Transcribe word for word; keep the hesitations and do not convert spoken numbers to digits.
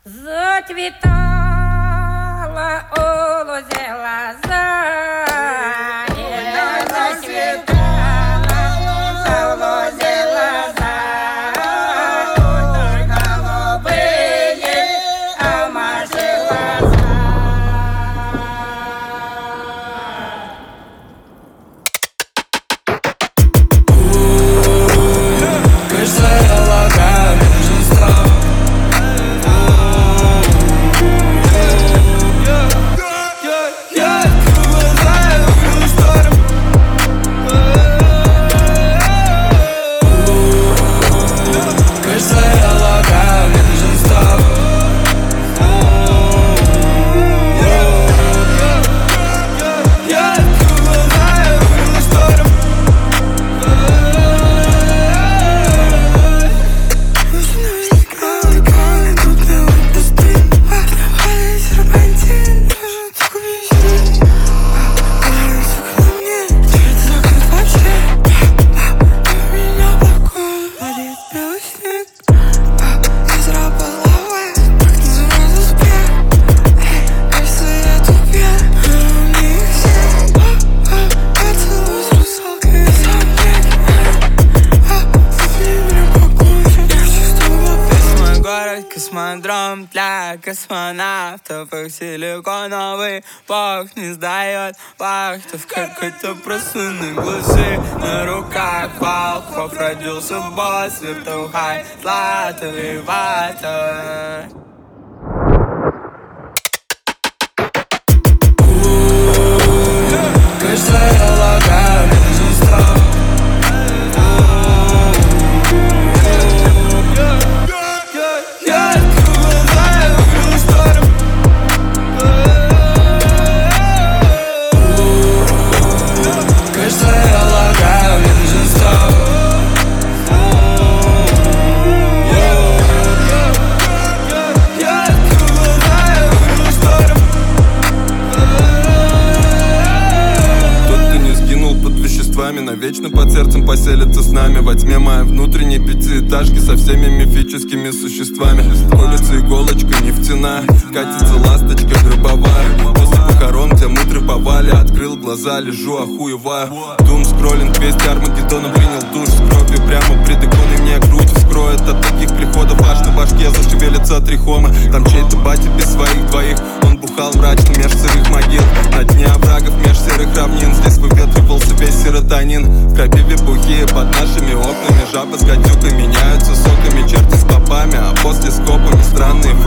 Зацветала у лузе лоза, и зацветала у лузе лоза. Ой, голубые алмазы глаза. Кажется, я лагаю между строк. Космодром для космонавтов. Их силиконовый бог не сдает вахтов. Как-то просуны глазы на руках волков. Родился босс, вертухай, златовый вата. Кажется, я лагаю между строк. Навечно под сердцем поселится с нами. Во тьме моей внутренней пятиэтажки со всеми мифическими существами. Улица иголочка нефтяная, катится ласточка гробовая. После похорон, где мы треповали, открыл глаза, лежу охуеваю. Дум скроллинг, весть Армагеддона, принял душ с кровью прямо пред иконой. Мне грудь вскроет от таких приходов, аж на башке зашевелятся трихомы. Там чей-то батя без своих двоих, он бухал мрачно меж сырых могил. На дне оврагов меж серых равнин здесь выветривался весь серотонин. В крапиве бухие под нашими окнами, жабы с гадюкой меняются соками, черти с попами, а после с копами странные